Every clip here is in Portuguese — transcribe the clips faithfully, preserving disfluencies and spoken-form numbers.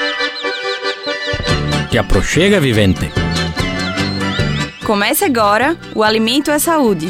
Te aproxega, vivente. Comece agora o Alimento é Saúde.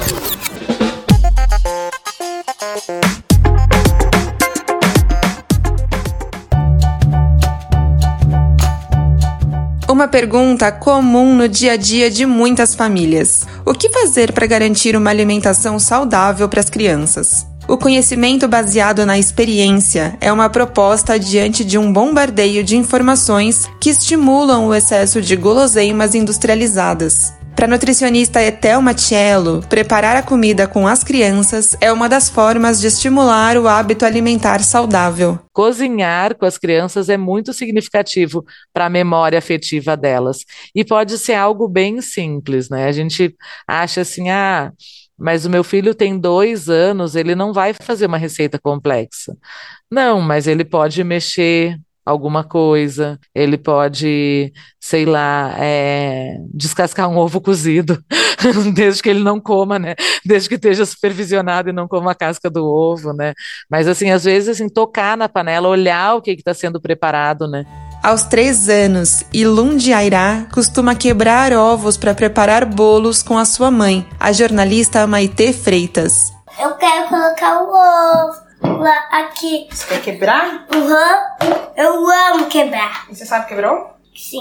Uma pergunta comum no dia a dia de muitas famílias. O que fazer para garantir uma alimentação saudável para as crianças? O conhecimento baseado na experiência é uma proposta diante de um bombardeio de informações que estimulam o excesso de guloseimas industrializadas. Para a nutricionista Ethel Macchiello, preparar a comida com as crianças é uma das formas de estimular o hábito alimentar saudável. Cozinhar com as crianças é muito significativo para a memória afetiva delas. E pode ser algo bem simples, né? A gente acha assim, ah, mas o meu filho tem dois anos, ele não vai fazer uma receita complexa. Não, mas ele pode mexer alguma coisa, ele pode, sei lá, é, descascar um ovo cozido, desde que ele não coma, né, desde que esteja supervisionado e não coma a casca do ovo, né, mas assim, às vezes, assim, tocar na panela, olhar o que está sendo preparado, né. Aos três anos, Ilundi Airá costuma quebrar ovos para preparar bolos com a sua mãe, a jornalista Maitê Freitas. Eu quero colocar o ovo lá, aqui. Você quer quebrar? Uhum. Eu amo quebrar. E você sabe quebrou? Sim.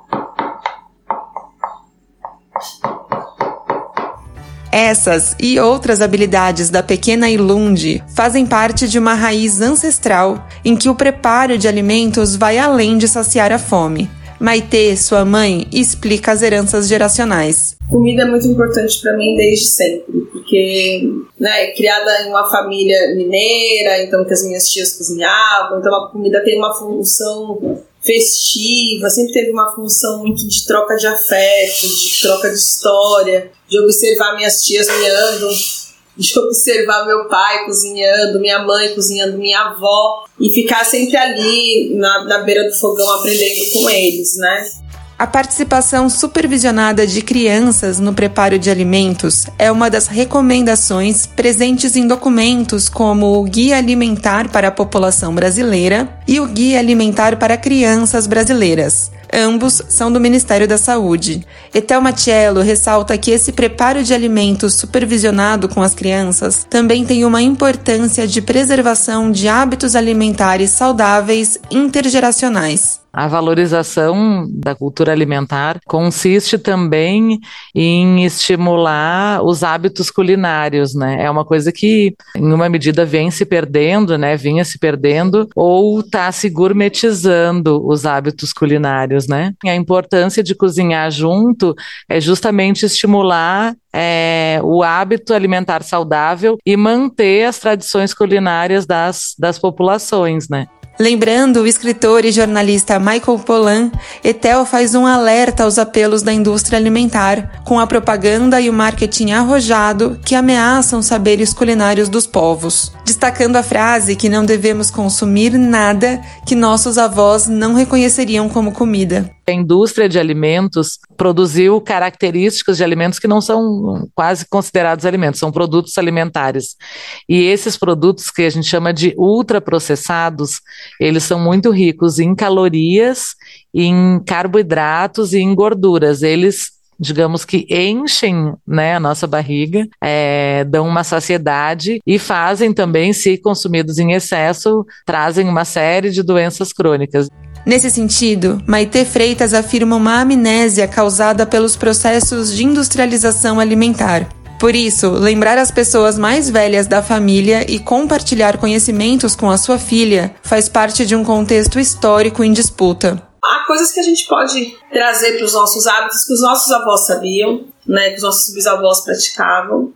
Essas e outras habilidades da pequena Ilundi fazem parte de uma raiz ancestral em que o preparo de alimentos vai além de saciar a fome. Maitê, sua mãe, explica as heranças geracionais. Comida é muito importante para mim desde sempre, porque, né, criada em uma família mineira, então que as minhas tias cozinhavam, então a comida tem uma função festiva, sempre teve uma função muito de troca de afeto, de troca de história, de observar minhas tias cozinhando, de observar meu pai cozinhando, minha mãe cozinhando, minha avó, e ficar sempre ali na, na beira do fogão aprendendo com eles, né? A participação supervisionada de crianças no preparo de alimentos é uma das recomendações presentes em documentos como o Guia Alimentar para a População Brasileira e o Guia Alimentar para Crianças Brasileiras. Ambos são do Ministério da Saúde. Ethel Macchiello ressalta que esse preparo de alimentos supervisionado com as crianças também tem uma importância de preservação de hábitos alimentares saudáveis intergeracionais. A valorização da cultura alimentar consiste também em estimular os hábitos culinários, né? É uma coisa que, em uma medida, vem se perdendo, né? Vinha se perdendo ou está se gourmetizando os hábitos culinários, né? A importância de cozinhar junto é justamente estimular é, o hábito alimentar saudável e manter as tradições culinárias das, das populações, né? Lembrando o escritor e jornalista Michael Pollan, Ethel faz um alerta aos apelos da indústria alimentar, com a propaganda e o marketing arrojado que ameaçam saberes culinários dos povos, destacando a frase que não devemos consumir nada que nossos avós não reconheceriam como comida. A indústria de alimentos produziu características de alimentos que não são quase considerados alimentos, são produtos alimentares. E esses produtos que a gente chama de ultraprocessados, eles são muito ricos em calorias, em carboidratos e em gorduras. Eles, digamos que enchem, né, a nossa barriga, é, dão uma saciedade e fazem também, se consumidos em excesso, trazem uma série de doenças crônicas. Nesse sentido, Maitê Freitas afirma uma amnésia causada pelos processos de industrialização alimentar. Por isso, lembrar as pessoas mais velhas da família e compartilhar conhecimentos com a sua filha faz parte de um contexto histórico em disputa. Há coisas que a gente pode trazer para os nossos hábitos que os nossos avós sabiam, né, que os nossos bisavós praticavam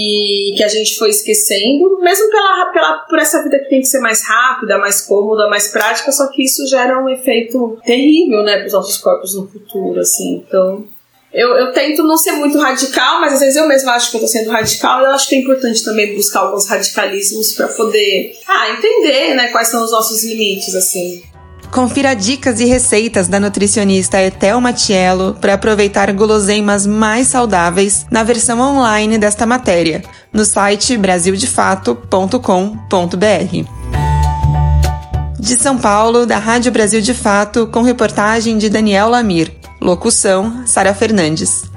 e que a gente foi esquecendo, mesmo pela, pela, por essa vida que tem que ser mais rápida, mais cômoda, mais prática, só que isso gera um efeito terrível, né, para os nossos corpos no futuro, assim. Então, eu, eu tento não ser muito radical, mas às vezes eu mesma acho que eu estou sendo radical e eu acho que é importante também buscar alguns radicalismos para poder ah, entender, né, quais são os nossos limites, assim. Confira dicas e receitas da nutricionista Ethel Macchiello para aproveitar guloseimas mais saudáveis na versão online desta matéria, no site brasil de fato ponto com ponto b r. De São Paulo, da Rádio Brasil de Fato, com reportagem de Daniel Lamir. Locução, Sara Fernandes.